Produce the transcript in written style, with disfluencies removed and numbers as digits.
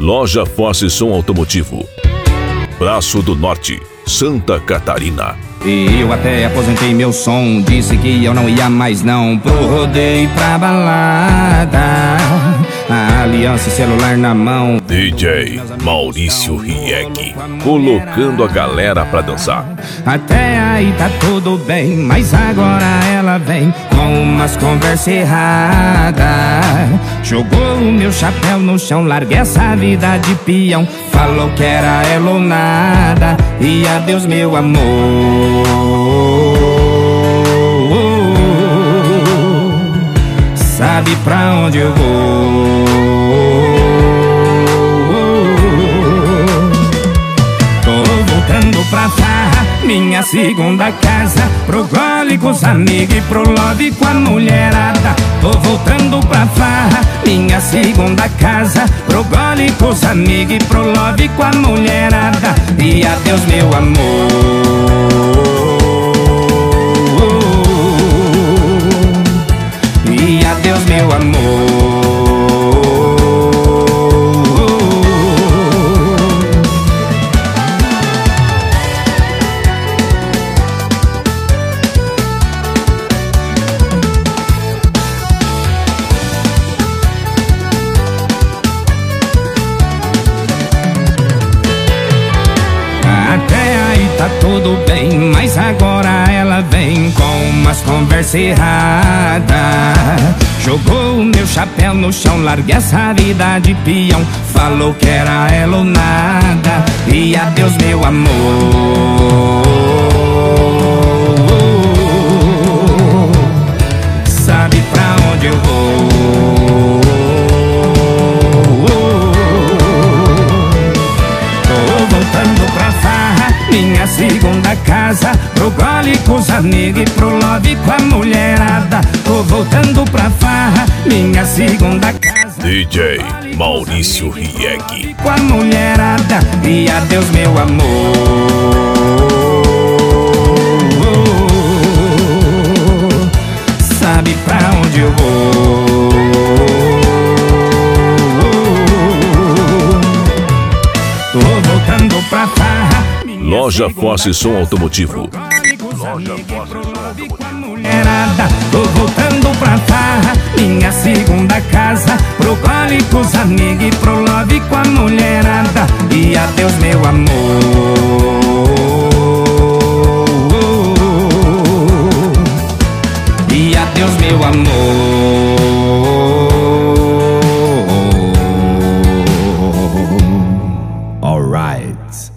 Loja Fosse Som Automotivo, Braço do Norte, Santa Catarina. E eu até aposentei meu som, disse que eu não ia mais não pro rodeio, pra balada, a aliança e celular na mão. DJ Maurício Riek, colocando a galera pra dançar. Até aí tá tudo bem, mas agora ela vem com umas conversas erradas. Jogou o meu chapéu no chão, larguei essa vida de peão. Falou que era ela ou nada, e adeus meu amor. Sabe pra onde eu vou? Tô voltando pra farra, minha segunda casa, pro gole com os amigos e pro love com a mulherada. Tô voltando pra farra, minha segunda casa, pro gole com os amigos e pro love com a mulherada. E adeus meu amor. E adeus meu amor. Tá tudo bem, mas agora ela vem com umas conversas erradas. Jogou o meu chapéu no chão, larguei essa vida de peão. Falou que era ela ou nada, e adeus meu amor. Sabe pra onde eu vou? Tô voltando pra farra, minha segunda casa, pro gole com os amigos e pro love com a mulherada. Tô voltando pra farra, minha segunda casa, DJ Maurício Riek, com a mulherada. E adeus meu amor. Sabe pra onde eu vou? Tô voltando pra farra, Loja Fosse Som Automotivo. Tô voltando pra farra, minha segunda casa, pro gole com os amigos e pro love com a mulherada. E adeus meu amor. E adeus meu amor. Alright.